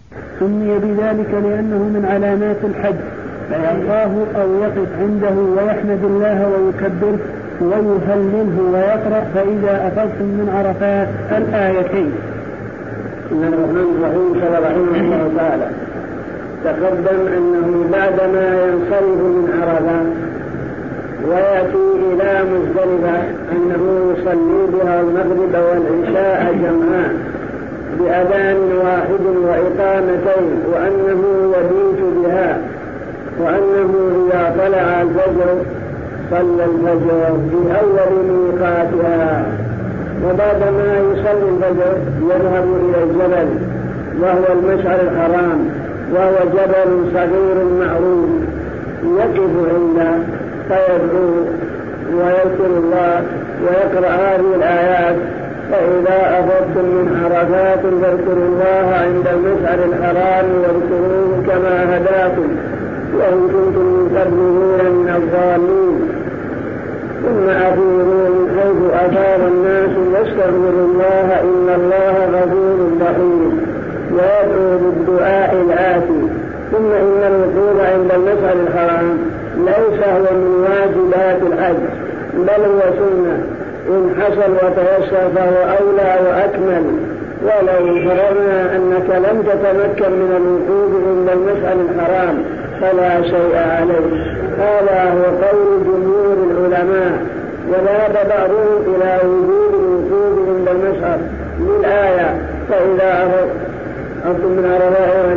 سمي بذلك لأنه من علامات الحج، فيلقاه أو يقف عنده ويحمد الله ويكبره ويهلله ويقرأ فإذا أفضتم من عرفات الآيتين. بسم الله الرحمن الرحيم. قال رحمه الله تعالى: تقدم أنه بعدما ينصرف من عرفات ويأتي إلى مزدلفة أنه يصلي بها المغرب والعشاء جمعا بأذان واحد وإقامتين، وأنه يبيت بها، وأنه إذا طلع الفجر صلى الفجر في أول ميقاتها، وبعدما يصلي الفجر يذهب إلى الجبل وهو المشعر الحرام، وهو جبل صغير معروف، يقف عنده فيدعو ويذكر الله ويقرأ هذه الآيات: فإذا أفضتم من عرفات فاذكروا الله عند المشعر الحرام واذكروه كما هداكم وإن كنتم من قبله من الضالين، ثم أفيضوا من حيث أفاض الناس واستغفروا الله إن الله غفور رحيم، ويدعو بالدعاء الآتي: ثم إن الوقوف عند المشعر الحرام ليس هو من واجبات الحج، بل هو سنة، إن حصل وتيسر فهو أولى وأكمل، ولو فرضنا أنك لم تتمكن من الوقوف عند المشعر الحرام فلا شيء عليه. هذا هو قول جمهور العلماء، وذهب بعضهم إلى وجوب الوقوف عند المشعر للآية: فإذا أفضتم من عرفات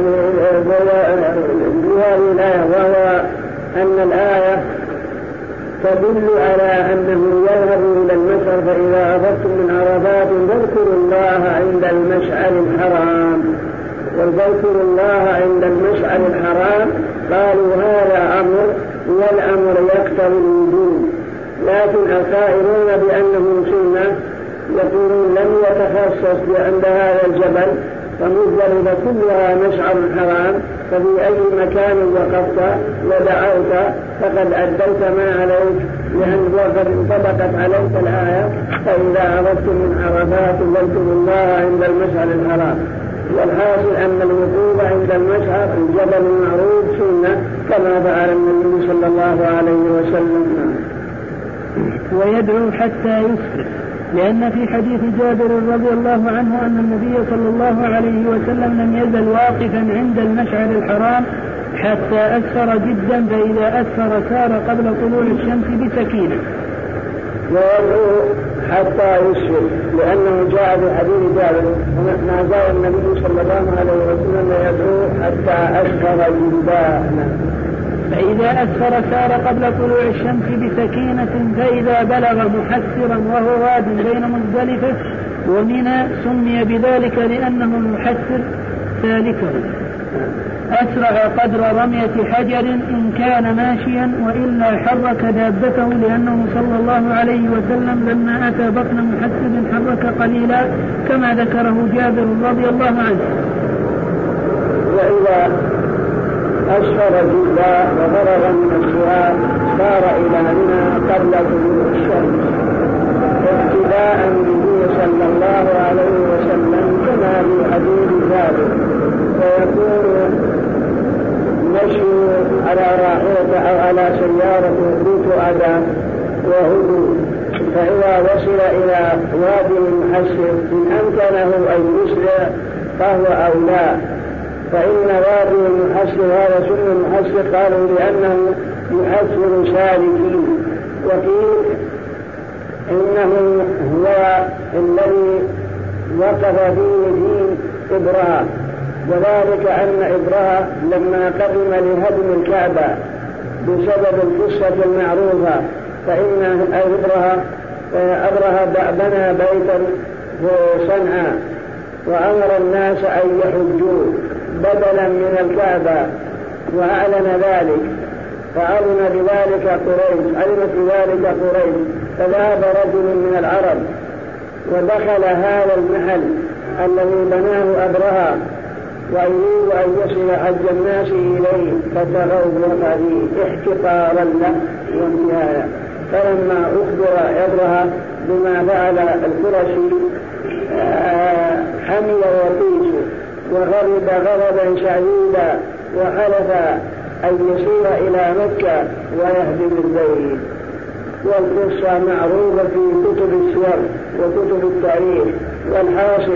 بهذه الآية، وهو أن الآية تدل على أنه يذهب إلى المشعر: فإذا أفضتم من عرفات فاذكروا الله عند المشعر الحرام، واذكروا الله عند المشعر الحرام. قالوا هذا أمر، والأمر يقتضي الوجوب، لكن القائلون بأنه سنة يقولون لم يتخصص عند هذا الجبل، فمزدلفة كلها مشعر حرام، ففي أي مكان وقفت ودعوت فقد أديت ما عليك، لأن وقد انطبقت عليك الآية: فإذا أفضتم من عرفات فاذكروا الله عند المشعر الحرام. والحاصل أن الوقوف عند المشعر الجبل المعروف سنة، كما فعل النبي صلى الله عليه وسلم. ويدعو حتى يسفر، لأن في حديث جابر رضي الله عنه أن النبي صلى الله عليه وسلم لم يزل واقفا عند المشعر الحرام حتى أسفر جدا، فإذا أسفر سار قبل طلوع الشمس بسكينة. ويدعو حتى يسفر لأنه جاء في حديث جابر: ما زال النبي صلى الله عليه وسلم يدعو حتى أسفر جدا. فإذا أسفر سار قبل طلوع الشمس بسكينة، فإذا بلغ محسرا وهو واد بين مزدلفة ومنى سمي بذلك لأنه المحسر سالكه، أسرع قدر رمية حجر إن كان ماشيا، وإلا حرك دابته، لأنه صلى الله عليه وسلم لما أتى بطن محسر حرك قليلا، كما ذكره جابر رضي الله عنه. وإذا أسفر جدا وفرغ من السؤال صار إلى منى قبل طلوع الشمس، ابتداء به صلى الله عليه وسلم كما في حديث جابر. ويكون مشي على راحلة أو على سيارة بيت أذى وهدوء، فإذا وصل إلى وادي المحسر إن أمكنه أن يسرع فهو أولى، فإن وادي المحسر هذا سن المحسر قالوا لأنه يحسر سالكين، وقيل إنه هو الذي وقف فيه دين إبراهيم، وذلك أن إبراهيم لما قدم لهدم الكعبة بسبب القصة المعروفة، فإن أبرهة بنى بيتا في صنعاء وأمر الناس أن يحجوا بدلا من الكعبة، وأعلن ذلك، فأذن بذلك قريش، علمت بذلك قريش، فذهب رجل من العرب ودخل هذا المحل الذي بناه أبرهة ويريد أن يصل حج الناس إليه، فتغوط فيه احتقارا له وانتهاء. فلما أخبر أبرهة بما فعل القرشي حمل وقيس وغضب غضبا شديدا وحلف أن يسير إلى مكة ويهدم البيت. والقصة معروفة في كتب السير وكتب التاريخ. والحاصل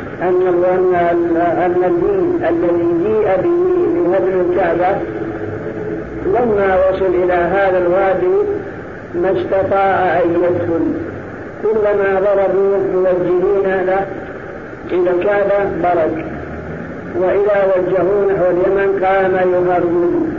أن الدين الذي جيء به لهدم الكعبة لما وصل إلى هذا الوادي ما استطاع أن يدخل. كلما ضربوا موجهين له إلى الكعبة برك، وإذا وجهوا نحو اليمن قام يهرب.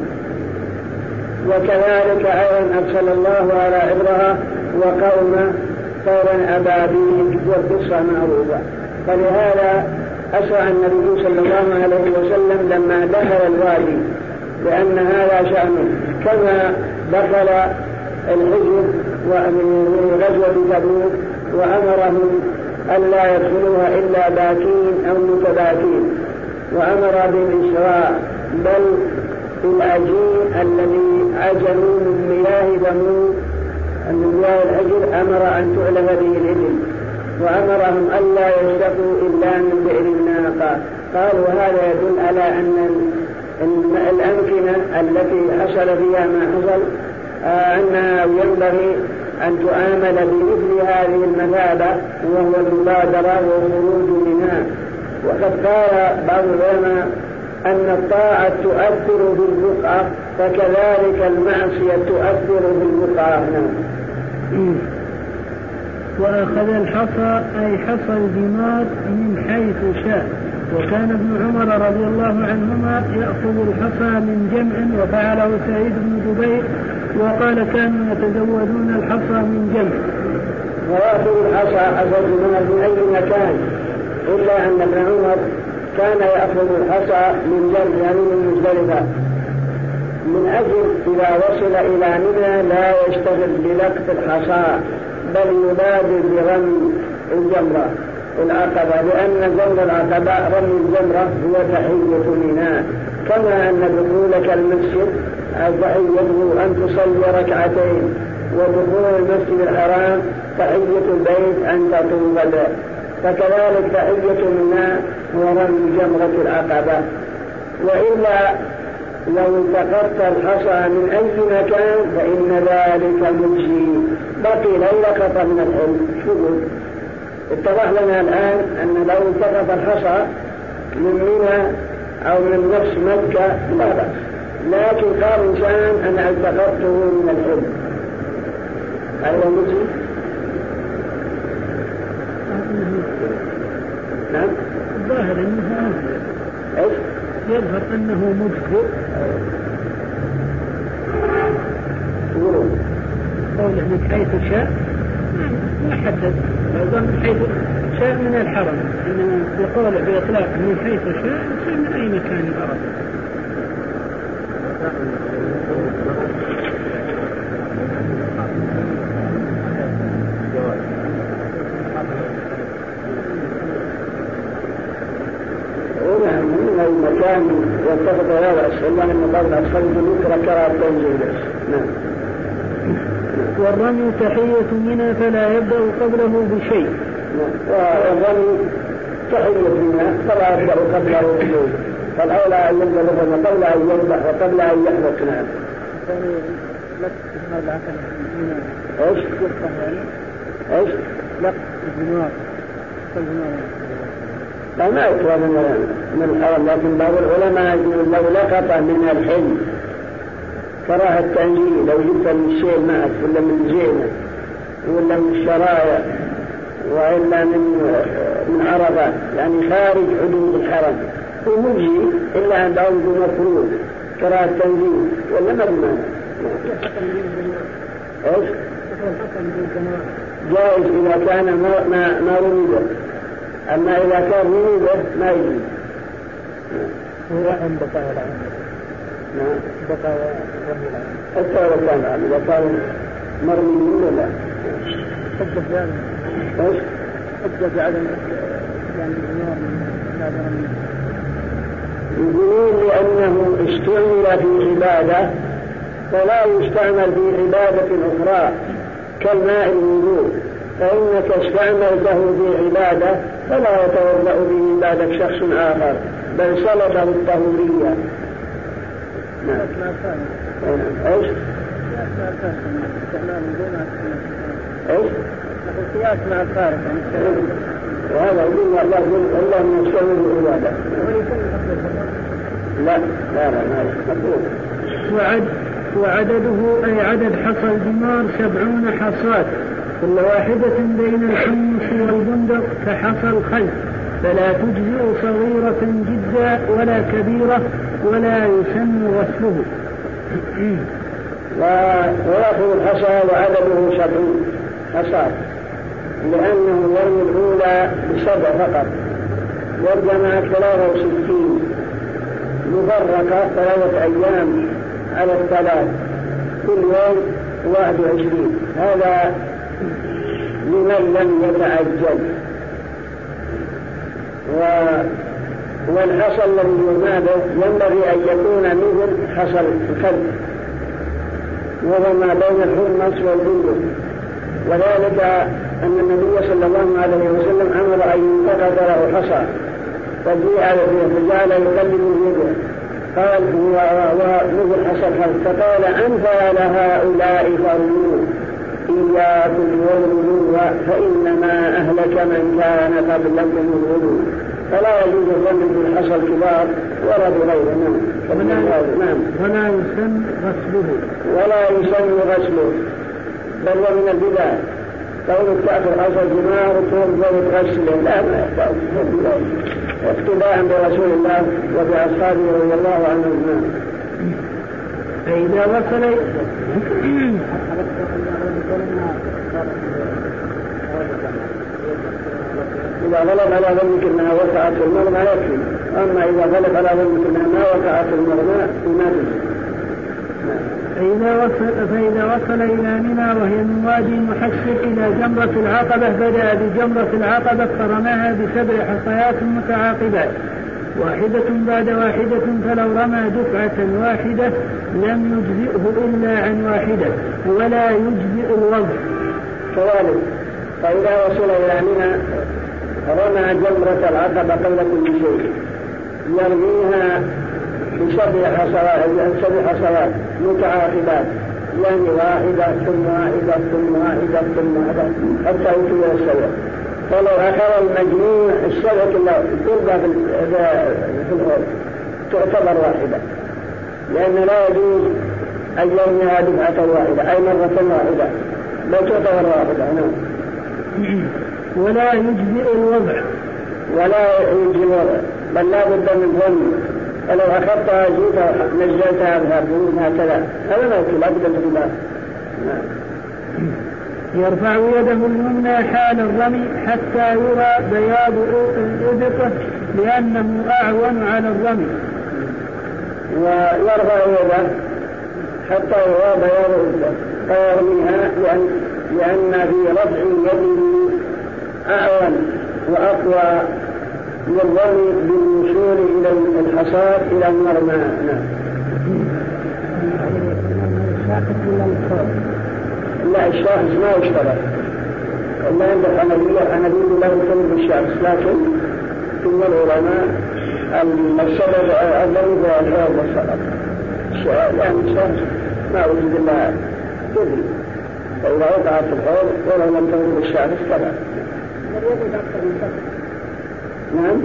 وكذلك أيضا أرسل الله على إبرهة وقومه طيرا أبابيل، والقصة معروفة. فلهذا أسرع النبي صلى الله عليه وسلم لما دخل الوادي، لأن هذا شأنه، كما دخل الحجر ومن غزوة تبوك وأمرهم ألا يدخلوها إلا باكين أو متباكين، وأمر بالإسراء، بل العجين الذي عجلوا من مياه ثمود من مياه الحجر أمر أن تعلم به الإبل، وأمرهم ألا يشربوا إلا من بئر الناقة. قالوا هذا يدل على أن الأمكنة التي حصل فيها ما حصل أنها ينبغي أن تؤامل بمثل هذه المثابة، وهو المبادرة والخروج منها. وقد قال بعض العلماء أن الطاعة تؤثر بالبقعة، فكذلك المعصية تؤثر بالبقعة. وأخذ الحصى أي حصى الجمار من حيث شاء. وكان ابن عمر رضي الله عنهما يأخذ الحصى من جمع، وفعله سعيد بن جبير، وقال كانوا يتزودون الحصى من جمع. ويأخذ حصى الجمار من أي مكان، إلا أن ابن عمر كان يأخذ الحصى من جمع، يعني من مزدلفة، من أجل إذا وصل إلى منى لا يشتغل بلقط الحصى، بل يبادر برمي الجمرة العقبة، لأن جمر العقبة رمي الجمرة هو تحية منى، كما أن دخولك المسجد تحيته أن تصلي ركعتين، ودخول المسجد الحرام تحية البيت أن تطوف به، فكذلك تحية منى هو رمي جمرة العقبة. وإلا لو التقطت الحصى من أي مكان فإن ذلك مجزي، بقي لو لقط من الحلم. شوفوا اتضح لنا الآن أن لو التقط الحصى من منى أو من نفس مكة لا بأس، لكن قال إنسان أنا التقطته من الحلم، هذا مجزي؟ نعم الظاهر أنه إيش؟ يظهر أنه مجزئ. قوله من حيث شاء ما حدد، أيضا من حيث شاء من الحرم، إنما يقول بإطلاق من حيث شاء يصير من أي مكان أراد. المكان يتفق على السلام من قبل أصحاب ذكر كراء التنزيل. نعم. والرمي تحية منى فلا يبدأ قبله بشيء. والرمي تحية منى فلا يبدأ قبله بشيء، فالأولى أن يبدأ الرمي قبل أن يذبح وقبل أن يحلق. نعم. ايش؟ ايش؟ لقط الجمار. لا ما يكره من الحرم، لكن بعض العلماء يقول لو لقط من الحلم كراهة التنجيل، لو جبت من الشيء معك ولا من زينة ولا من الشرايع وإلا من عرفة، يعني خارج حدود الحرم ومجي إلا أن بعض مفروض كراهة التنجيل ولا ما ايش؟ جائز إذا كان ما رمي به، أما إذا كان رمي به ما يجوز. هو عن بقايا العام. نعم. بقايا رمي العام. حتى لو كان العام إذا كان مرمي ولا لا. حجة بعدم. ايش؟ حجة بعدم يعني الجمار من هذا رمي. يقولون لأنه استعمل في عبادة فلا يستعمل في عبادة أخرى كالماء الوضوء، فإنك استعملته في عبادة فلا يتوضأ به بعدك شخص آخر، بل سلبه الطهورية. نعم. ايش؟ ايش؟ القياس مع الفارق. وهذا يقول الله من يستمر العبادة. لا وعدده أي عدد حصى الجمار 70 حصاة، كل واحدة بين الحمص والبندق كحصى الخلف، فلا تجزئ صغيرة جدا ولا كبيرة ولا يسن غسله. ويأخذ الحصى وعدده 70 حصاة، لأنه يرمي الأولى ب7 فقط، والجماعة 63 مفرقة 3 أيام على 3، كل يوم 21. هذا لمن لم يتعجل. والحصى الذي ينابه ينبغي أن يكون مثل حصى الكلب، وهو ما بين الحمص والبندق، وذلك أن النبي صلى الله عليه وسلم أمر أن ينتقد له حصى فجعل يقلب يده، قال ومثل حصى الكلب، فقال أنفى لهؤلاء فرموا إياكم والغلو فإنما أهلك من كان قبلكم الغلو. فلا يجوز الظن بالحصى الكبار ولا بغيره. ولا يسن غسله بل ومن البدع قول تأخذ حصى الجمار وتنظر غسله، لا يحتاج اقتداء برسول الله وبأصحابه رضي الله عنهم. فإذا وصل إذا غلب على ظنك أنها وقعت في المرمى يكفي، أما إذا غلب على ظنك أنها ما وقعت في المرمى ما تجزي. فإذا وصل إلى منى وهي من وادي محسر إلى جمرة العقبة، بدأ بجمرة العقبة فرماها ب7 حصيات متعاقبات، واحدة بعد واحدة، فلو رمى دفعة واحدة لم يجزئه إلا عن واحدة، ولا يجزئ الوضع. كذلك فإذا وصل إلى منى رمى جمرة العقبة قبل كل شيء، يرميها ب7 حصوات متعاقبات، يعني واحدة ثم واحدة ثم واحدة ثم واحدة حتى يصل السبع. فلو أخذ المجموع السبع كلها تربى في الأرض تعتبر واحدة، لأن لا يجوز أن يرميها دفعة واحدة أي مرة واحدة، لا تعتبر واحدة. ولا يجزئ الوضع بل لا بد من ظن، فلو أخذتها جيتها نزلتها بها هكذا هذا لا يمكن، لا بد من ظن. يرفع يده اليمنى حال الرمي حتى يرى بياض الإبطة لأنه أعون على الرمي، ويرفع يده حتى يرى بياض الإبطة فيرميها، لأن في رفع يده أعون وأقوى للرمي بالوصول إلى الحصاد إلى المرمى. لا الشاخص ما يشترط، إلا عند الحنفية لا يطلب الشاخص، لكن ثم العلماء السبب الضريب والحوض والسقط، يعني الشاخص ما وجد الله تدري، فإذا وقعت في الحوض ولو لم تغلب الشاخص كذا. نعم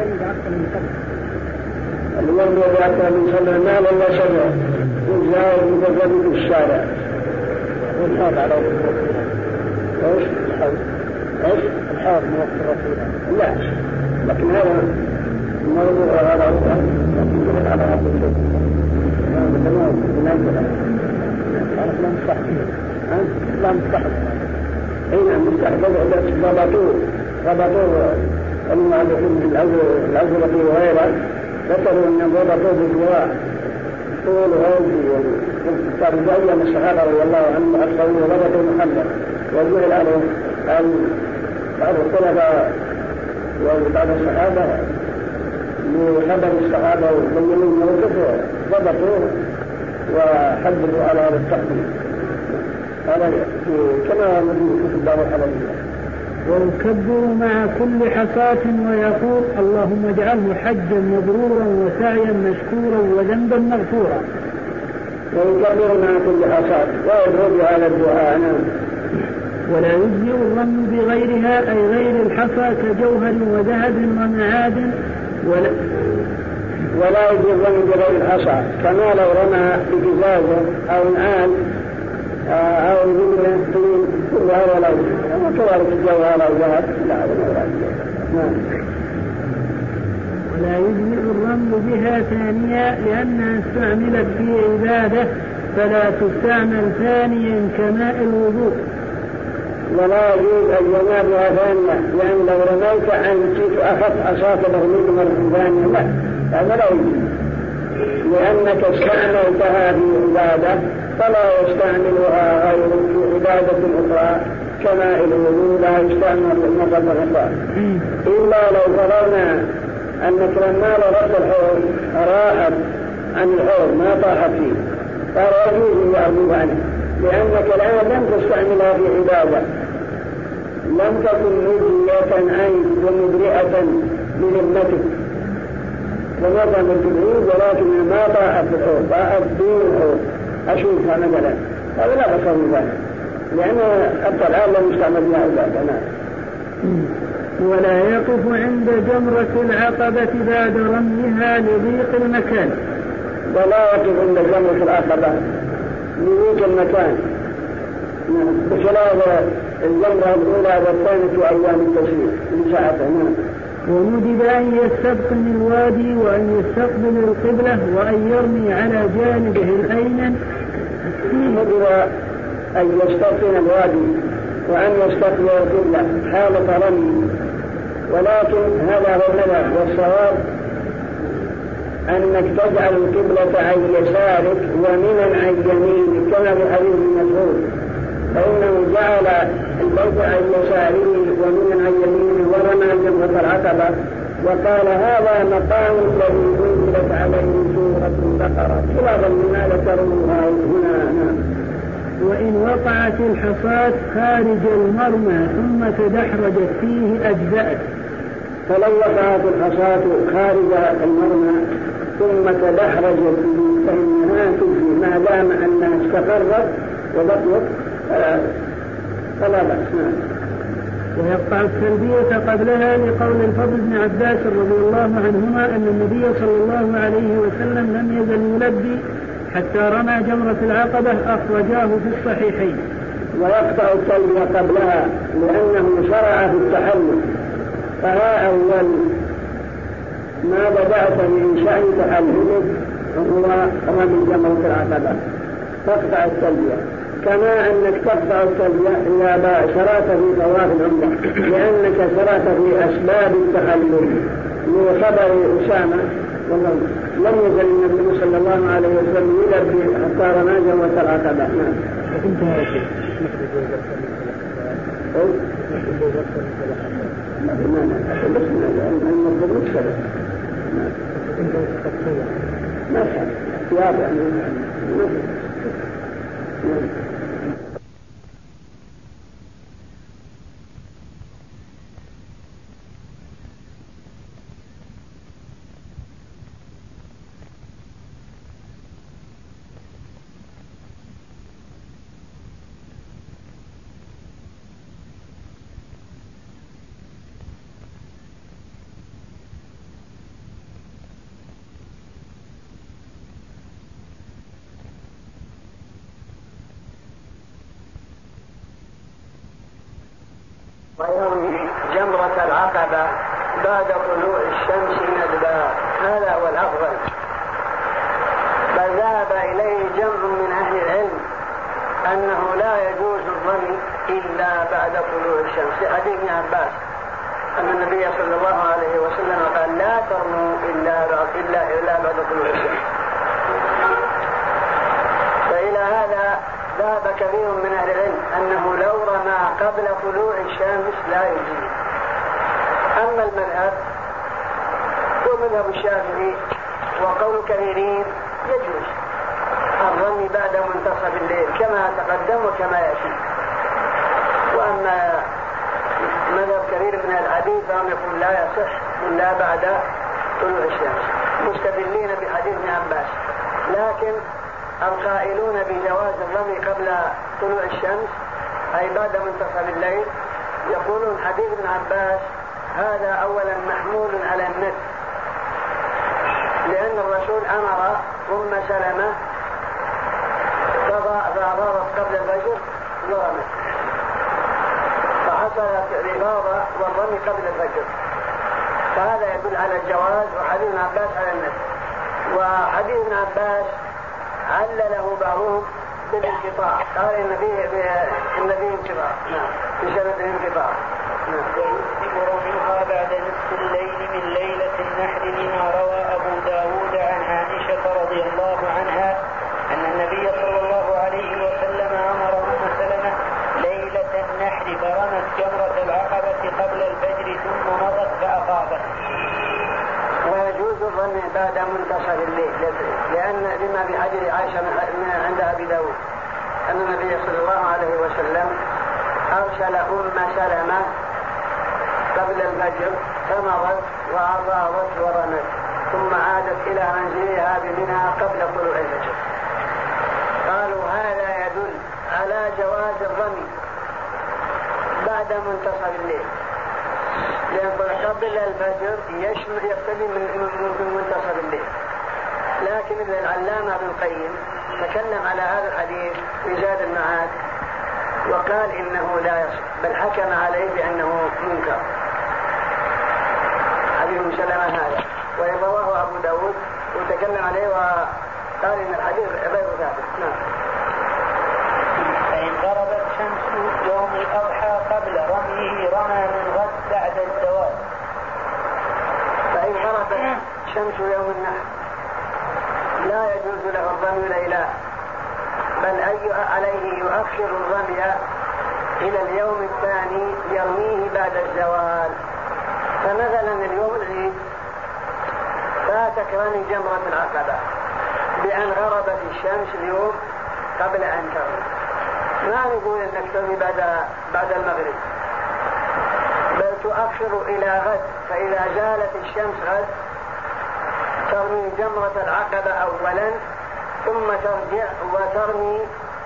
اليوم يأكل من صدر المال ولا شجر والزائر متجرد في الشارع والحاض على ايش الحاض موقف الرسول. لا لكن هذا الموضوع هذا لكن على هذا الشيء لا مستحيل لا مستحيل هنا مستحيل ربطوه المعلقين بالعزرة وغيره، ذكروا أن ضبطوا بالجواع طول غوثي والترجية من الصحابة رضي الله عنهم أكثروا ضبطوا محمد، وجعل عليهم بعض الطلبة وبعض الصحابة لخبر الصحابة وبينوا الموقف ضبطوه وحددوا على هذا التحديد. هذا كما نجد في كتب دار الحلبية. ويكبر مع كل حصاة ويقول اللهم اجعله حجا مبرورا وسعيا مشكورا وذنبا مغفورا. ويكبر مع كل حصاة ويدعو بهذا الدعاء. ولا يجزئ الرمي بغيرها أي غير الحصى كجوهر وذهب ومعادن ولا يجزئ الرمي بغير الحصى كما لو رمى بجزازة أو نعال أو جبنة ولا وكذلك الجوهر أو ذهب ولا يجزئ الرمي بها ثانية لأنها استعملت في عبادة فلا تستعمل ثانيا كماء الوضوء. ولا يجوز أن ينابها ثانية لأن لو رميت أنت أخذ أصاك برميك مرة ثانية لا هذا لا يجوز لأنك استعملتها في عبادة فلا يستعملها غير في عبادة أخرى كماء الوضوء لا يستعمل مرة أخرى إلا لو فرضنا أنك لما رغبت الحوض راحت عن الحوض ما طاحت فيه فلا يجوز أن يعرض عنه لأنك الآن لم تستعملها في عبادة لم تكن مجلية عين ومبرئة لذمتك ومضى من تبعيد ولكن ما طاحت في الحوض طاحت دون الحوض أشوفها مثلا هذا لا بصر ذلك لأن حتى الآن لم يستعمل لها عبادة. ولا يقف عند جمرة العقبة بعد رميها لضيق المكان. ولا يقف عند جمرة العقبة لضيق المكان بخلاف الجمرة الأولى والثانية وأيام التشريق لساعته. وندب أن يستبطن الوادي وأن يستقبل القبلة وأن يرمي على جانبه الأيمن. ندب أن يستبطن الوادي وأن يستقبل القبلة حالة رمي ولكن هذا هو المذهب والصواب أنك تجعل القبلة عن يسارك ومنا عن يمينك كما في حديث مسعود فإنه جعل البيت عن يساره ومنا عن يمينه ورمى جمرة العقبة وقال هذا مقام الذي أنزلت عليه سورة البقرة خلافا لما ذكروها هنا. وإن وقعت الحصاة خارج المرمى ثم تدحرجت فيه أجزأت. فلو وقعت الحصاة خارج المرمى ثم تدحرجت فيه فإنها تجزي ما دام أنها استقرت وبقيت فلا بأس. ويقطع التلبية قبلها لقول الفضل بن عباس رضي الله عنهما أن النبي صلى الله عليه وسلم لم يزل يلبي حتى رمى جمرة العقبة أخرجاه في الصحيحين. ويقطع التلبية قبلها لأنه شرع في التحلل فها أول ما بدأت من شأن تحللك وهو رمي جمرة العقبة تقطع التلبية كما أنك تقطع التلبية إذا شرعت في طواف العمرة لأنك شرعت في أسباب التحلل لخبر أسامة لم يزل النبي صلى الله عليه وسلم يلبي حتى رمى جمرة العقبة. ويوم جمرة العقبة بعد طلوع الشمس ندبا هذا هو الأفضل بل ذهب إليه جمع من أهل العلم أنه لا يجوز الرمي إلا بعد طلوع الشمس لحديث ابن عباس أن النبي صلى الله عليه وسلم قال لا ترموا إلا بعد طلوع الشمس. فإلى هذا ذهب كثير من أهل العلم أنه لو رمى قبل طلوع الشمس لا يجوز. أما المذهب هو مذهب الشافعي وقول كثيرين يجوز الرمي بعد منتصف الليل كما تقدم وكما يأتي. وأما مذهب كثير من الحديث فهم يقول لا يصح إلا بعد طلوع الشمس، مستدلين بحديث ابن عباس. لكن القائلون بجواز الرمي قبل طلوع الشمس أي بعد منتصف الليل يقولون حديث ابن عباس هذا أولا محمول على النفس، لأن الرسول أمر سلمة فأفاضت قبل الفجر ورمت، فحصلت الإفاضة والرمي قبل الفجر، فهذا يدل على الجواز. وحديث ابن عباس على النفس. وحديث ابن عباس علله بعضهم بالانقطاع، قال إن فيه انقطاع، في سنة انقطاع. ويسلم رميها بعد نصف الليل من ليلة النحر لما روى أبو داود عن عائشة رضي الله عنها أن النبي صلى الله عليه وسلم أمر سلمة ليلة النحر فرمت جمرة العقبة قبل الفجر ثم مضت فأفاضت. ويجوز الرمي بعد منتصف الليل، لأن لما في حديث عائشة عند أبي داود أن النبي صلى الله عليه وسلم أرسل سلمة قبل الفجر فمضت وأفاضت ورمت ثم عادت إلى منزلها بمنى قبل طلوع الفجر. قالوا هذا يدل على جواز الرمي بعد منتصف الليل، لأن قبل الفجر يقتضي من منتصف الليل. لكن ابن العلامة ابن القيم تكلم على هذا الحديث في زاد المعاد وقال إنه لا يصح، بل حكم عليه بأنه منكر حديث سلمة هذا، ورواه أبو داود وتكلم عليه وقال إن الحديث غير ثابت. فإن غربت شمس يوم الأضحى قبل رميه رمى من غد بعد الزوال. فإن غربت شمس يوم النحر لا يجوز له الرمي ليلا، بل عليه يؤخر الرمي إلى اليوم الثاني يرميه بعد الزوال. فمثلا اليوم العيد فاتك رمي جمرة العقبة بأن غربت الشمس اليوم قبل أن تغرب، ما نقول أنك ترمي بعد المغرب، بل تؤخر إلى غد، فإذا زالت الشمس غد ترمي جمرة العقبة أولا ثم ترجع وترمي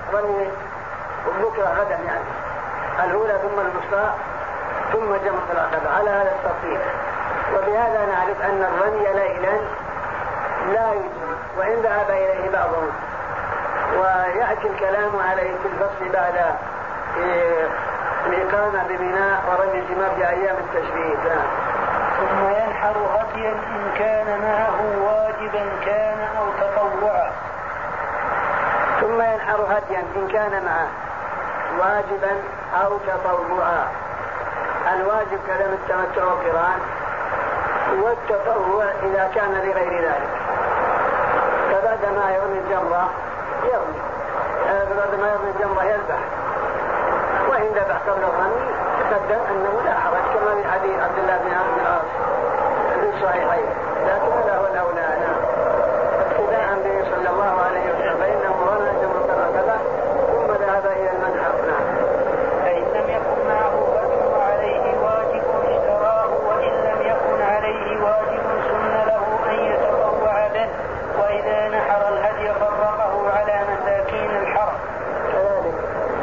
بكرة غدا، يعني الأولى ثم الوسطى ثم جمرة العقبة على هذا الترتيب. وبهذا نعرف أن الرمي ليلا لا يجوز، وإن ذهب إليه بعضهم، ويأتي الكلام عليه في الفصل بعد الإقامة بميناء ورمي الجمار في أيام التشريق. ثم ينحر هديا إن كان معه واجبا كان أو تطوعا. ثم ينحر هديا إن كان معه واجبا أو تطوعا. الواجب كلام التمتع والقران، والتطوع إذا كان لغير ذلك. فبعدما يرمي الجمرة يرمي، بعدما يرمي الجمرة يذبح، وإن ذبح قبل الرمي تقدم أنه لا حرج كما في حديث عبد الله بن عمرو بن العاص في الصحيحين، لكن هذا هو الأولى ابتداء به صلى الله عليه وسلم، فإنه رمى جمرة العقبة ثم ذهب إلى المنحر. فإن لم يكن معه هدي وعليه واجب اشتراه، وإن لم يكن عليه واجب سن له أن يتطوع به، وإذا نحر الهدي فرقه على مساكين الحرم كذلك.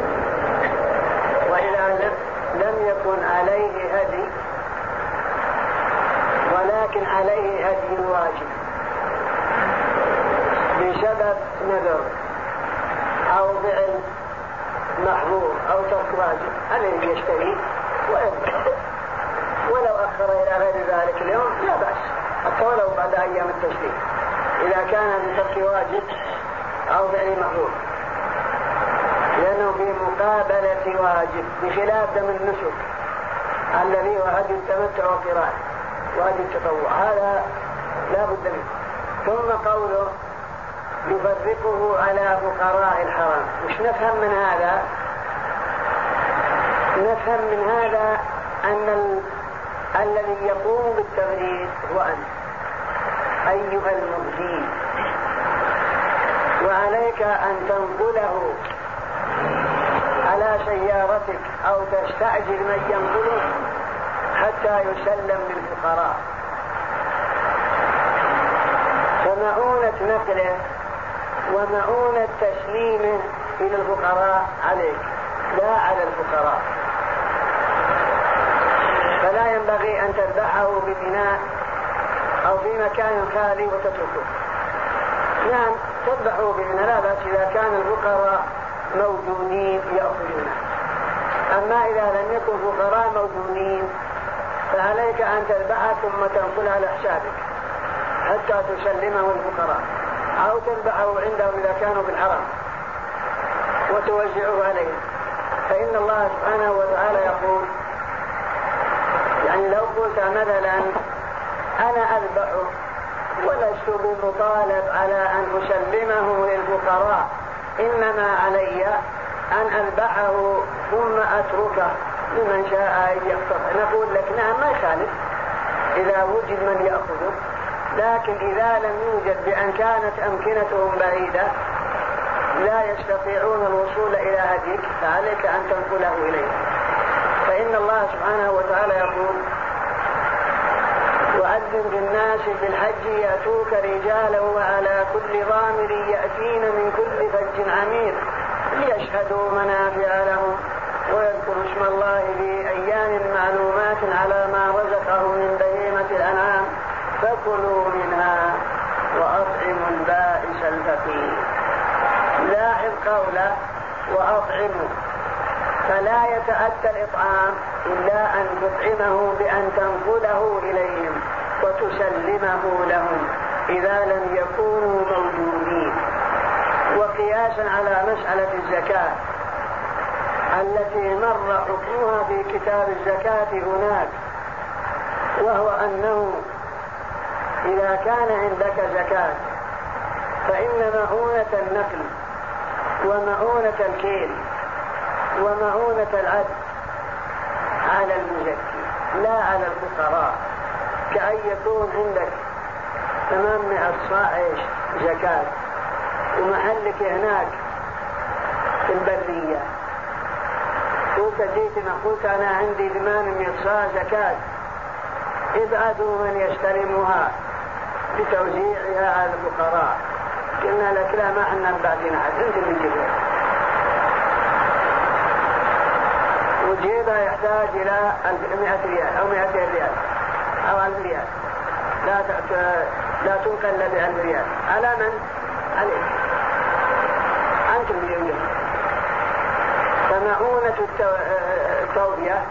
وإذا لم يكن عليه هدي ولكن عليه هدي واجب بسبب نذر أو فعل محظور أو ترك واجب، عليه يشتري ويذبح، ولو أخر إلى غير ذلك اليوم لا بأس، حتى ولو بعد أيام التشريق إذا كان بترك واجب أو فعل محظور، لأنه في مقابلة واجب، بخلاف دم النسك الذي هو هدي التمتع والقران وهدي التطوع، هذا لا بد منه. ثم قوله يفرقه على فقراء الحرم، مش نفهم من هذا؟ نفهم من هذا أن الذي يقوم بالتفريق هو أنت أيها المهدي، وعليك أن تنقله على سيارتك أو تستعجل من ينقله حتى يسلم للفقراء. فمعونة نقله ومعونة تسليمه إلى الفقراء عليك لا على الفقراء. فلا ينبغي أن تذبحه ببناء أو في مكان خالي وتتركه. نعم تذبحه ببناء لا بأس إذا كان الفقراء موجودين يأكلونه. أما إذا لم يكن فقراء موجودين فعليك أن تذبحه ثم تنقلها على حسابك حتى تسلمه الفقراء، أو تذبحه عندهم إذا كانوا في الحرم وتوزعه عليهم. فإن الله سبحانه وتعالى يقول يعني لو قلت مثلا أنا أذبحه ولست بمطالب على أن أسلمه للفقراء، إنما علي أن أذبحه ثم أتركه لمن شاء أن يقتطع، نقول لك نعم ما يخالف إذا وجد من يأخذه، لكن إذا لم يوجد بأن كانت أمكنتهم بعيدة لا يستطيعون الوصول إلى هديك فعليك أن تنقله إليه. فإن الله سبحانه وتعالى يقول وأذن بالناس بالحج يأتوك رجالا وعلى كل ضامر يأتين من كل فج عميق ليشهدوا منافع لهم ويذكروا اسم الله في أيام معلومات على ما رزقهم من بهيمة الأنعام فكلوا منها وأطعموا البائس الفقير. لاحظ قوله وأطعموا، فلا يتأتى الإطعام إلا أن تطعمه بأن تنقله إليهم وتسلمه لهم إذا لم يكونوا موجودين. وقياسا على مسألة الزكاة التي مر حكمها في كتاب الزكاة هناك، وهو أنه إذا كان عندك زكاة فإن مؤونة النقل ومؤونة الكيل ومؤونة العد على المزكي لا على الفقراء. كأن يكون عندك 800 صاع زكاة ومحلك هناك في البرية وكجيت قلت أنا عندي 800 صاع زكاة ابعثوا من يستلمها بتوزيعها على الفقراء. قلنا لك لا ما احنا بعدين أحد انت اللي تجيبها، وجيبها يحتاج إلى 100 ريال أو 200 ريال أو 1000 ريال، لا تنقل إلا ب1000 ريال. على من؟ عليك أنت اللي يوجد. فمعونة التوبية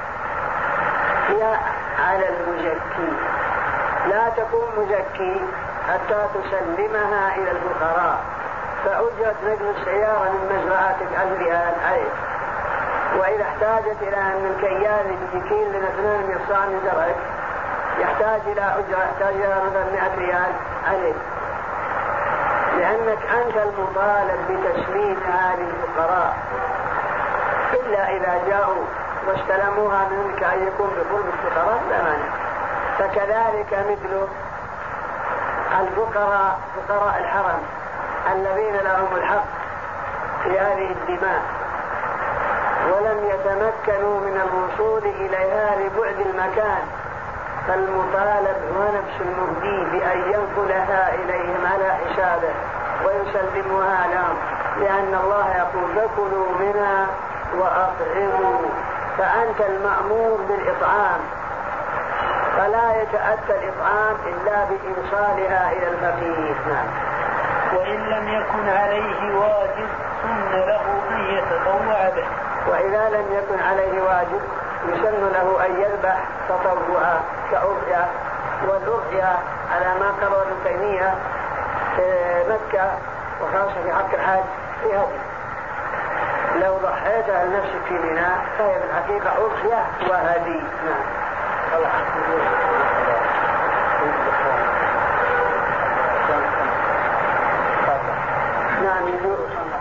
هي على المزكي، لا تكون مزكي حتى تسلمها إلى الفقراء. فأجرت نقل السيارة من مزرعتك 1000 ريال عليك، وإذا احتاجت إلى أن الكيال يكيل لنا 800 صاع من زرعك يحتاج إلى أجرة، يحتاج إلى مثلا 100 ريال عليك، لأنك أنت المطالب بتسليمها للفقراء، إلا إذا جاءوا واستلموها منك أن يكون بقرب الفقراء لا مانع. فكذلك مثل الفقراء فقراء الحرم الذين لهم الحق في هذه الدماء ولم يتمكنوا من الوصول إليها لبعد المكان، فالمطالب هو نفس المهدي بأن ينقلها إليهم على حسابه ويسلمها لهم، لأن الله يقول فكلوا منها وأطعموا، فأنت المأمور بالإطعام، فلا يتأتى الإطعام إلا بإيصالها إلى الفقير. وإن لم يكن عليه واجب سن له أن يتطوع به. وإذا لم يكن عليه واجب يسن له أن يذبح تطوعا كأضحية، والأضحية على ما قرر ابن تيمية في مكة وخاصة في حق الحاج في هدي. لو ضحيتها لنفسك في منى فهي بالحقيقة أضحية وهدي. نعم يجوز،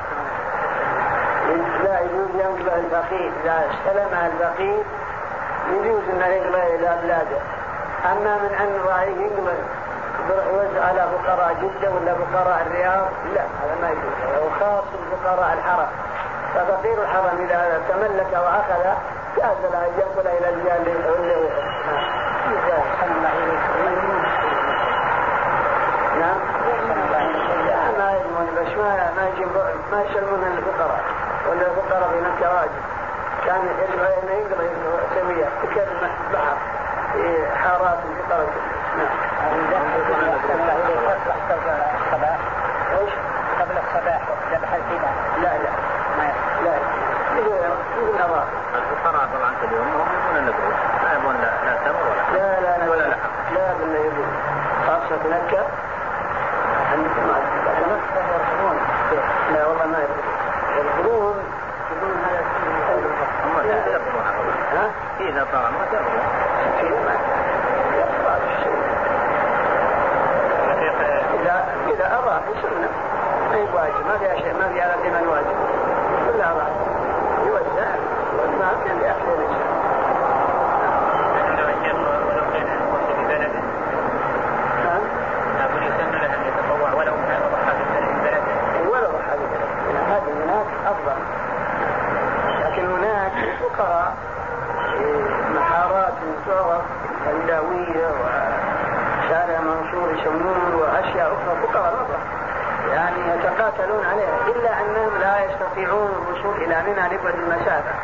لا يجوز ينقل الفقير، إذا استلمها الفقير يجوز أن ينقل إلى بلاده. أما من أن رأيه ينقل يوزع على فقراء جدة ولا فقراء الرياض لا، هذا ما يجوز، هو خاص بفقراء الحرم. ففقير الحرم إذا تملك وأخذ جاز له أن ينقل إلى الجهة اللي نعم ما يضمن بس ما يسلمون الفقراء ولا الفقراء في مكة واجب كان يجب أن ينقل سمية تكلم بحر في حارات الفقراء. قبل الصباح ذبح الفداء. لا يقول أراء الفقراء طبعا اليوم هم يبون النقود ما يبون لا تمر ولا لحم. لا بالله يبون خاصة مكة لا والله ما يبون هم لا يبون ها إذا طار ما تبون إذا أرى في سنة ما يواجب ما فيها شيء ما فيها على الإيمان واجب كلها أرى يوزع ما كان لأحسن الشيء. أفضل لكن هناك فقراء محارات تعرف الهنداوية وشارع منصور يسمون وأشياء أخرى فقراء نظر يعني يتقاتلون عليها إلا أنهم لا يستطيعون الوصول إلى منى لبعد المسافة.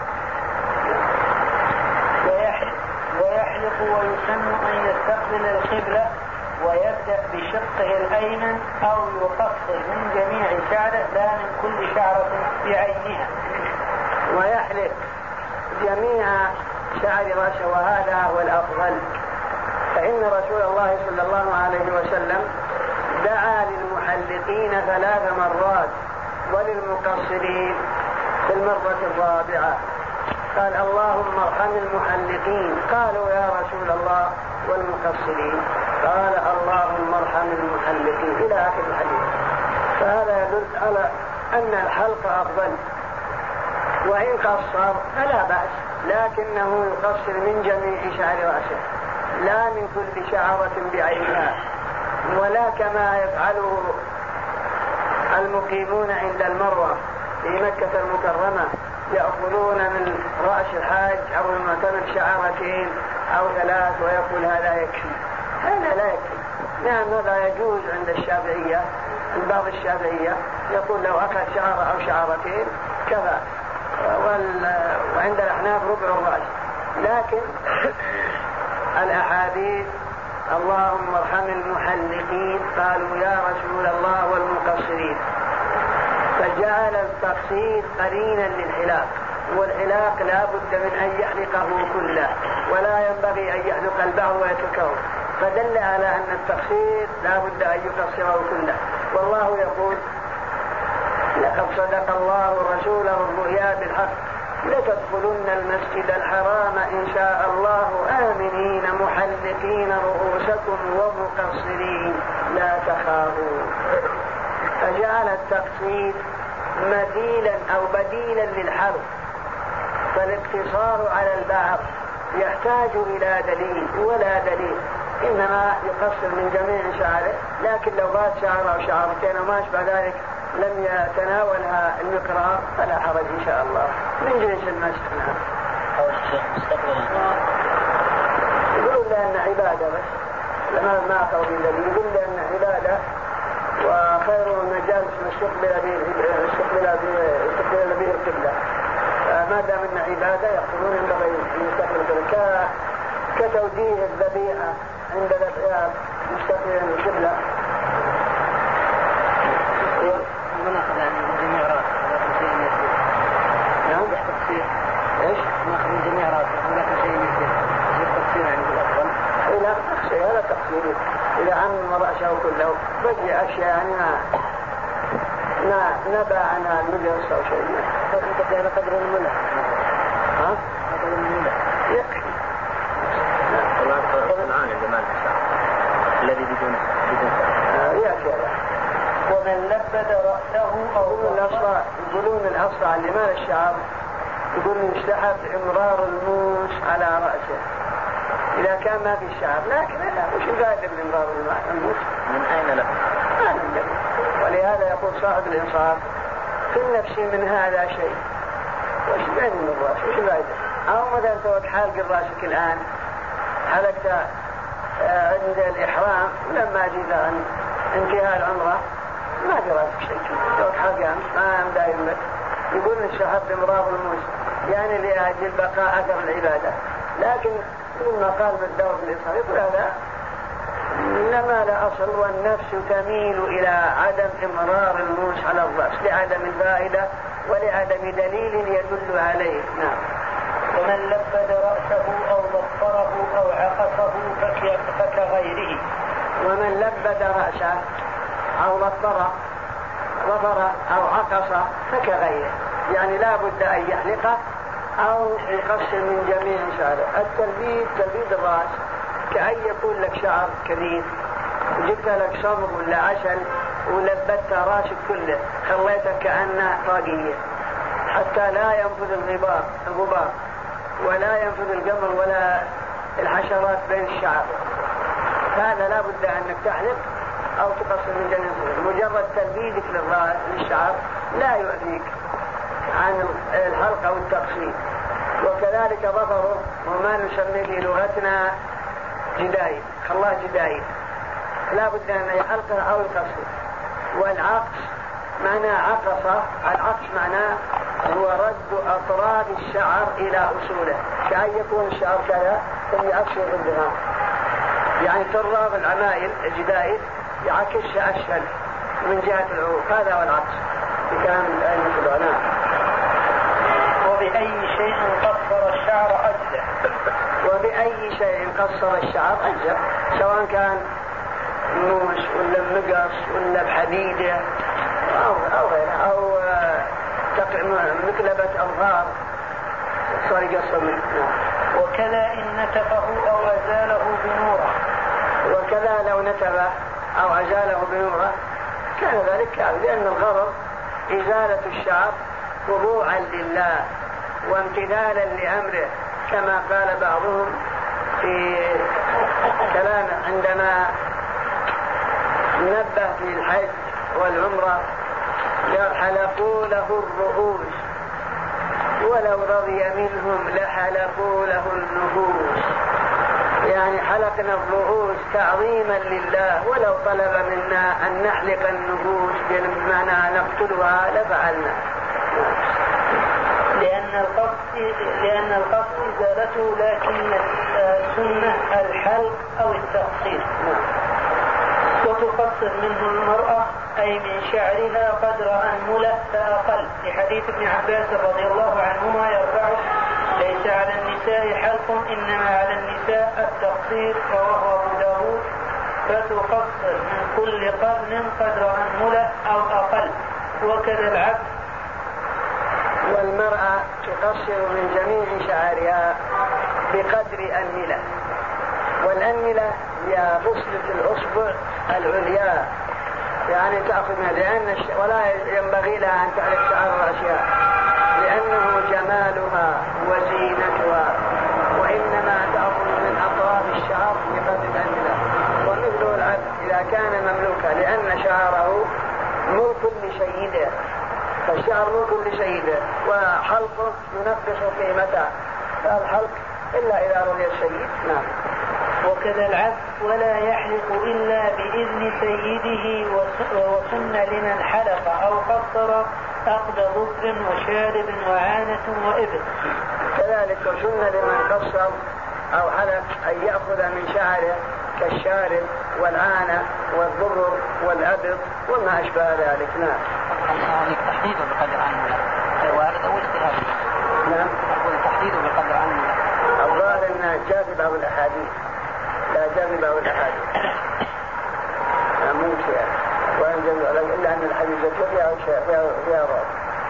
ويحلق ويسن أن يستقبل القبلة ويبدأ بشقه الأيمن أو يقصر من جميع شعره لا من كل شعرة بعينها. ويحلق جميع شعر رأسه وهذا هو الأفضل فإن رسول الله صلى الله عليه وسلم دعا للمحلقين 3 مرات وللمقصرين في المرة الرابعة قال اللهم ارحم المحلقين قالوا يا رسول الله والمقصرين قال اللهم ارحم المحلقين إلى آخر الحديث. فهذا يدل على أن الحلق أفضل وإن قصر فلا بأس لكنه يقصر من جميع شعر رأسه لا من كل شعرة بعينها ولا كما يفعله المقيمون عند المروة في مكة المكرمة يأخذون من رأس الحاج أو المعتمر 2 شعرتين أو 3 ويقول هذا يكفي. هذا لا يكفي. نعم هذا يجوز عند الشافعية عند بعض الشافعية يقول لو أخذ شعرة أو 2 شعرتين كفى وعند الأحناف ربع الرأس. لكن الأحاديث اللهم ارحم المحلقين قالوا يا رسول الله والمقصرين فجعل التقصير قرينا للحلاق والحلاق لا بد من أن يحلقه كله ولا ينبغي أن يحلق البعض ويتركه فدل على أن التقصير لا بد أن يقصره كله. والله يقول لقد صدق الله رسوله الرؤيا بالحق لتدخلن المسجد الحرام إن شاء الله آمنين محلقين رؤوسكم ومقصرين لا تخافوا. فجعل التقصير مثيلا أو بديلا للحرف فالاقتصار على البعض يحتاج إلى دليل ولا دليل إنما يقصر من جميع شعره لكن لو بات شعر أو شعرتين وما أشبه ذلك لم يتناولها المقرار فلا حرج إن شاء الله من جنس المسح. يقول لأن عبادة بس ما أخذ من دليل يقول لأن عبادة وخير المجالس استقبل به القبلة ما دام ان عباده يقولون ينبغي ان يستقبل كتوجيه الذبيحه عند الافعال مستقبلا القبلة. من اخذ من جميع راسه نعم تقصير ايش؟ ناخذ من جميع راسه ولكن شيء يصير التقصير يعني الافضل. لا تقصير هذا تقصير إذا عم رأسه كله بقي أشياء يعني ما نبع عنها المجلس أو شيء فأنت على قدر الملح ها؟ قدر الملح يكفي. الآن الجمال الذي بدون يكفي. ومن لبد رأسه أو يقولون الأصلع اللي ما الشعر يقولون يستحب إمرار الموس على رأسه إذا كان ما في الشعر لكن لا وش الفائدة من إمرار الموس؟ من أين له؟ ما نقدر. ولهذا يقول صاحب الإنصاف في النفس من هذا شيء وش بين الراس وش الفائدة؟ أو مثلا سويت حلق راسك الآن حلقت عند الإحرام لما جيت عن انتهاء العمرة ما في راسك شيء سويت حلق أمس ما أم دايم لك يقول الشهر بمراض الموس يعني لأجل بقاء أثر العبادة. لكن ثم قال بالدور الإصرار يقول هذا إنما لا أصل والنفس تميل إلى عدم إمرار الموس على الرأس لعدم الفائدة ولعدم دليل يدل عليه. نعم. ومن لبد رأسه أو ضفره أو عقصه فكغيره. ومن لبد رأسه أو ضفره أو عقصه فكغيره يعني لا بد أن يحلقه أو يقص من جميع شعره. تلبيد الرأس كأن يكون لك شعر كبير وجبت لك صبغ ولا عسل ولبدت راسك كله خليتك كأنه طاقية حتى لا ينفذ الغبار ولا ينفذ القمر ولا الحشرات بين الشعر. هذا لا بد أنك تحلق أو تقص من جميع. مجرد تلبيدك للشعر لا يؤذيك عن الحلق أو التقصير. وكذلك ظفره وما نسميه في لغتنا جدايد خلاه جدايد لا بد أن يحلقه أو يقصر. والعقص معنى عقصه العقص معناه هو رد أطراف الشعر إلى أصوله كأن يكون الشعر كذا ثم يعكسه بالدهان يعني تراب العمائل الجدايد يعكسها أسفل من جهة العروق. هذا هو العقص بكلام العلماء. وبأي شيء قصر الشعر أجزأ. وبأي شيء قصر الشعر أجزأ سواء كان موس ولا مقص ولا بحديدة أو غيره أو مكلبة أظهار صار يقصر منه. وكذا إن نتفه أو أزاله بنوره. وكذا لو نتفه أو أزاله بنوره كان ذلك كافي لأن الغرض إزالة الشعر خضوعا لله وامتثالا لأمره كما قال بعضهم في كلام عندما نبه في الحج والعمرة حلقوا له الرؤوس ولو رضي منهم لحلقوا له النفوس يعني حلقنا الرؤوس تعظيما لله ولو طلب منا أن نحلق النفوس بمعنى نقتلها لفعلنا لأن القصد إزالته لكن السنة الحلق أو التقصير. وتقصر منه المرأة أي من شعرها قدر أنملة فأقل لحديث ابن عباس رضي الله عنهما يرفعه ليس على النساء حلق إنما على النساء التقصير رواه أبو داود. فتقصر من كل قرن قدر أنملة أو أقل. وكذا العبد. والمرأة تقصر من جميع شعرها بقدر أنملة والأنملة هي بصلة الأصبع العليا يعني تأخذ لأن ولا ينبغي لها أن تعرف شعر رأسها لأنه جمالها وزينتها وإنما تأخذ من أطراف الشعر بقدر الأنملة. ومثل العبد إذا كان مملوكا لأن شعره ملك لسيده فالشعر ملك لسيده وحلقه ينقص قيمته فالحلق إلا إذا رضي السيد. نعم. وكذا العبد ولا يحلق إلا بإذن سيده وسن لمن حلق أو قصر أخذ ظفر وشارب وعانة وإبط. كذلك وسن لمن قصر أو حلق أن يأخذ من شعره كالشارب والعانة والضرر والأبط وما أشبه ذلك. نعم. تحديد بقدر عنه وارد أو اجتهاد. نعم. تحديد بقدر عنه الظاهر أنها جاذبة والأحاديث لا جاذبة والأحاديث ممكن وأنزل إلا أن الحديث فيها رأس.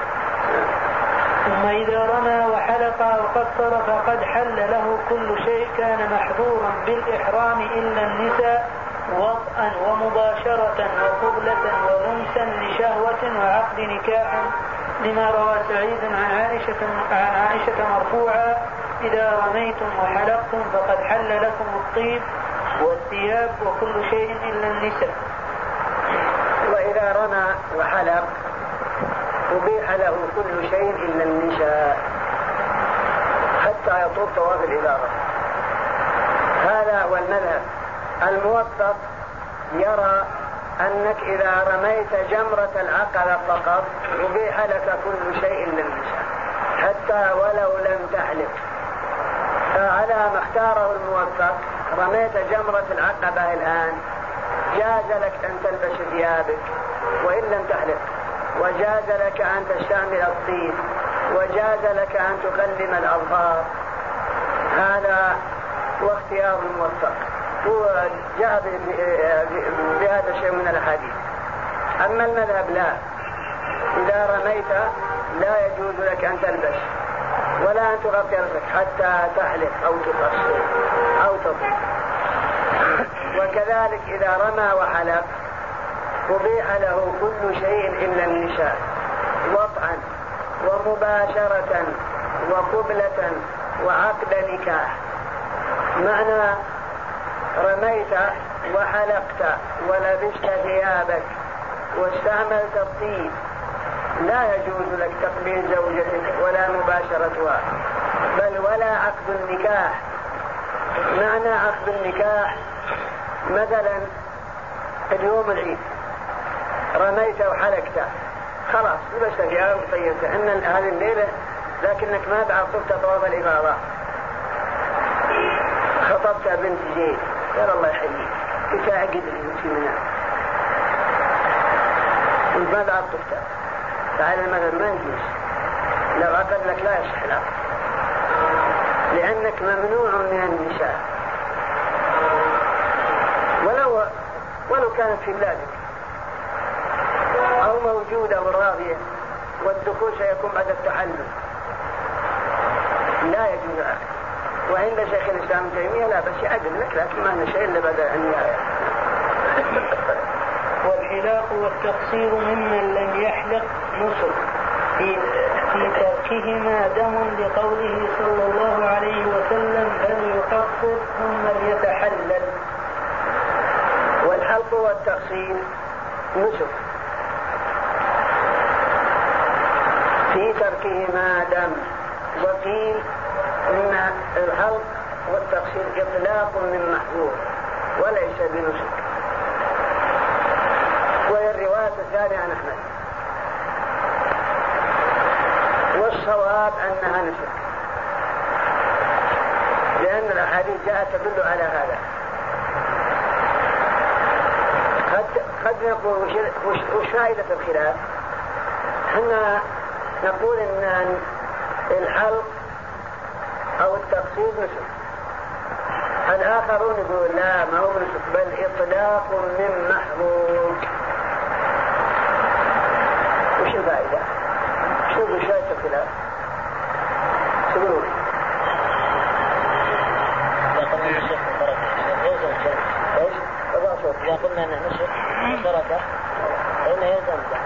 ثم إذا رمى وحلق أو قصر فقد حل له كل شيء كان محظورا بالإحرام إلا النساء وطئا ومباشرة وقبلة ولمسا لشهوة وعقد نكاح لما روى سعيد عن عائشة مرفوعا إذا رميتم وحلقتم فقد حل لكم الطيب والثياب وكل شيء إلا النساء. وإذا رمى وحلق أبيح له كل شيء إلا النساء حتى يطوف طواف الإفاضة. هذا هو المذهب. الموفق يرى أنك إذا رميت جمرة العقبة فقط أبيح لك كل شيء للنساء حتى ولو لم تحلق. فعلى ما اختاره الموفق رميت جمرة العقبة الآن جاز لك أن تلبس ثيابك وإن لم تحلق، وجاز لك أن تستعمل الطيب، وجاز لك أن تكلم الأظفار. هذا هو اختيار الموفق، هو جاء بهذا الشيء من الأحاديث. أما المذهب لا، إذا رميت لا يجوز لك أن تلبس ولا أن تغطي رأسك حتى تحلق أو تقصر أو تطيب. وكذلك إذا رمى وحلق أبيح له كل شيء إلا النساء، وطئا ومباشرة وقبلة وعقد نكاح. معنى رميت وحلقت ولبست ثيابك واستعملت الطيب لا يجوز لك تقبيل زوجتك ولا مباشرتها، بل ولا عقد النكاح. معنى عقد النكاح مثلا اليوم العيد رميت وحلقت خلاص لبست ثيابك وطيبت ان هذه الليلة، لكنك ما بعد طفت طواف الإفاضة. خطبت بنت زيد قال الله يحييك تتعقد لي في منام وانت ما بعد طفت، فعلى المذهب ما يجوز. لو عقد لك لا يصح العقد لأنك ممنوع من النساء ولو كانت في بلادك أو موجودة وراضية، والدخول سيكون بعد التحلل. لا يجوز العقد. وعند شيخ الإسلام ابن تيمية لا بس يعقد لك، لكن ما هو شيء إلا بعد النهاية. والحلاق والتقصير ممن لم يحلق نصف في تركهما دم لقوله صلى الله عليه وسلم فليقصر ثم ليتحلل. والحلق والتقصير نصف في تركهما دم. وقيل إن الحلق والتقصير إطلاق من محظور وليس بنسك، وهي الرواية الثانية عن أحمد. والصواب أنها نسك، لأن الأحاديث جاءت تدل على هذا. قد نقول وش فائدة الخلاف؟ حنا نقول إن الحلق أو التقصير نسك، الآخرون يقول لا ما هو نسك بل إطلاق من محظور. وش الفائدة؟ شوفوا شايف الخلاف تقولون إذا قلنا أنه نسك بركة فإنه يلزم له.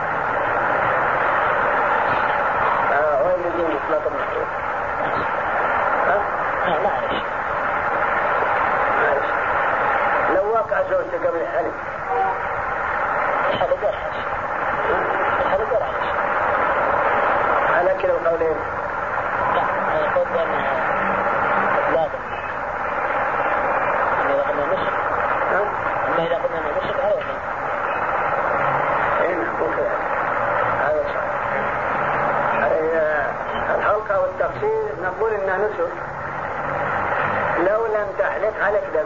وين يجي إطلاق المحظور؟ لا عايش. لو وقع زوجته قبل الحلق الحلق ورعش على كلا القولين. لا يقول بأنها إطلاق إذا قلنا نسك. أما إذا قلنا أنه نسك هذا وحيد. هذا صحيح. الحلق أو التقصير نقول إنه نسك لو لم تحلق عليك دم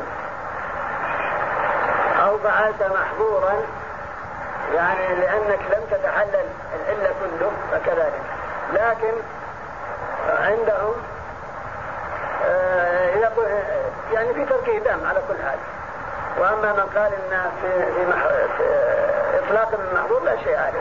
أو فعلت محظورا، يعني لأنك لم تتحلل العلة كله فكذلك. لكن عندهم يقول يعني في تركه دم على كل حال. وأما من قال إن في إطلاق المحظور لا شيء عليه.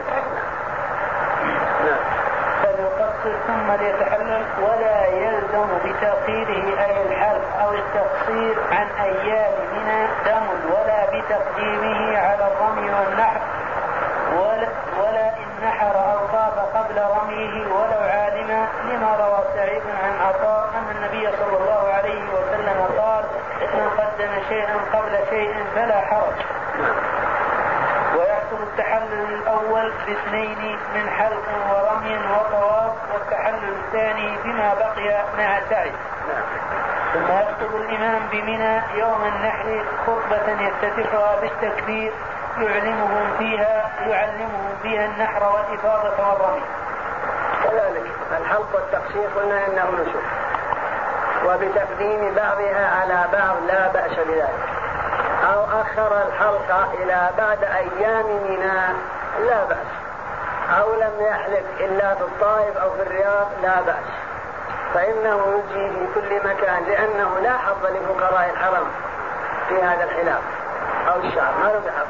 نعم. فليقصر ثم ليتحلل ولا يلزم بتأخيره أي الحلق أو التقصير عن أيام منى دم ولا بتقديمه على الرمي والنحر ولا إن نحر أو طاف قبل رميه ولو عالما، لما روى سعيد عن عطاء أن النبي صلى الله عليه وسلم قال من قدم شيئا قبل شيء فلا حرج. ويحصل التحلل الأول الأول باثنين من حلق ورمي وطواف، والتحلل الثاني بما بقي مع سعي. ثم يخطب الإمام بمنى يوم النحر خطبة يفتتحها بالتكبير يعلمهم فيها النحر والإفاضة والرمي. كذلك الحلق والتقصير قلنا إنه نسك، وبتقديم بعضها على بعض لا بأس بذلك، أو أخر الحلقة إلى بعد أيام منى لا بأس، أو لم يحلق إلا في الطائف أو في الرياض لا بأس، فإنه يجي في كل مكان، لأنه لا حظ لفقراء الحرم في هذا الحلاق أو الشعر، ما له بحظ.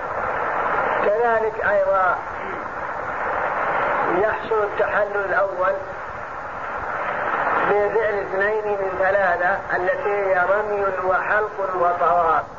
كذلك أيضا يحصل التحلل الأول بفعل 2 من 3 التي هي رمي وحلق وطواف،